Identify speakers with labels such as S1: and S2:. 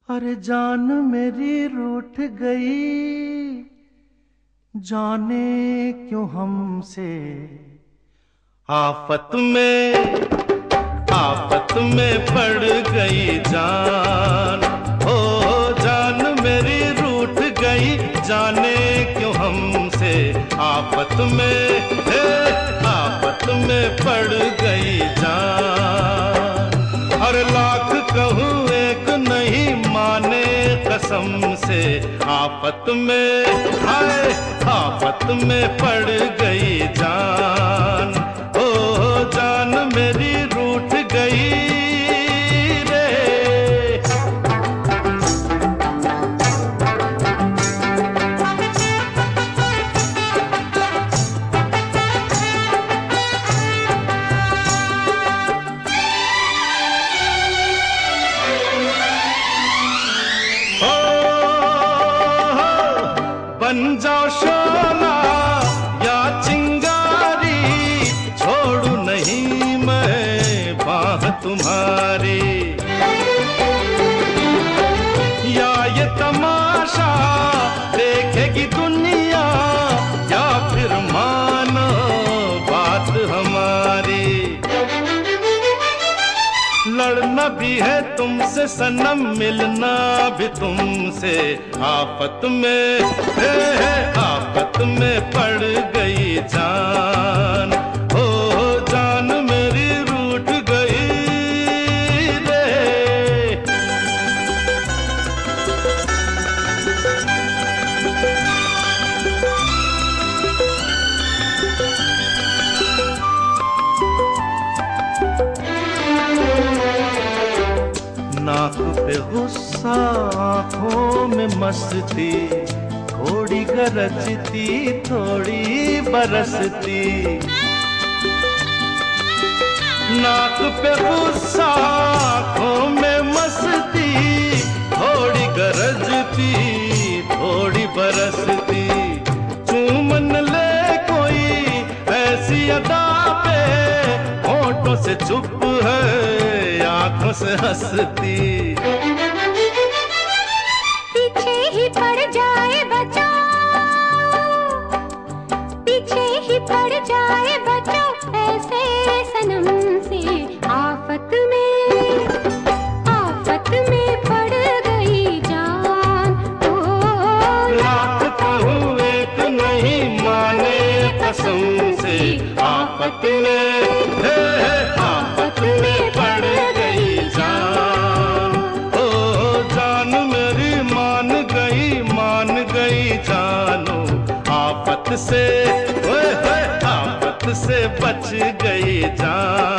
S1: अरे जान मेरी रूठ गई, जाने क्यों हमसे। आफत में पड़ गई जान, हो जान मेरी रूठ गई, जाने क्यों हमसे। आफत में पड़ गई जान। हर लाख कहूँ एक नहीं माने कसम से। आफत में पड़ गई जान, ओ जान मेरी रूठ गई रे। बन जाओ शोला या चिंगारी, छोड़ू नहीं मैं बाह तुम्हारी। या ये तमाशा देखेगी दुनिया, या फिर मानो बात हमारी। लड़ना भी है तुमसे सनम, मिलना भी तुमसे। आफत में पड़ गई जान, ओ जान मेरी रूठ गई रे। नाक पे गुस्सा, आँखों में मस्ती, थोड़ी गरजती थोड़ी बरसती। नाक पे गुस्सा, आँखों में मस्ती, थोड़ी गरजती थोड़ी बरसती। चूमन ले कोई ऐसी अदा पे, होठों से चुप है आँखों से हंसती।
S2: पीछे ही पड़ जाए बचाओ, पीछे ही पड़ जाए बचाओ ऐसे सनम से। आफत में पड़ गई जान, ओ
S1: लाख कहूँ एक नहीं माने कसम से। आफत में पड़ गई जान, ओ जान मेरी मान गई जानो। आफत से बच गई जान।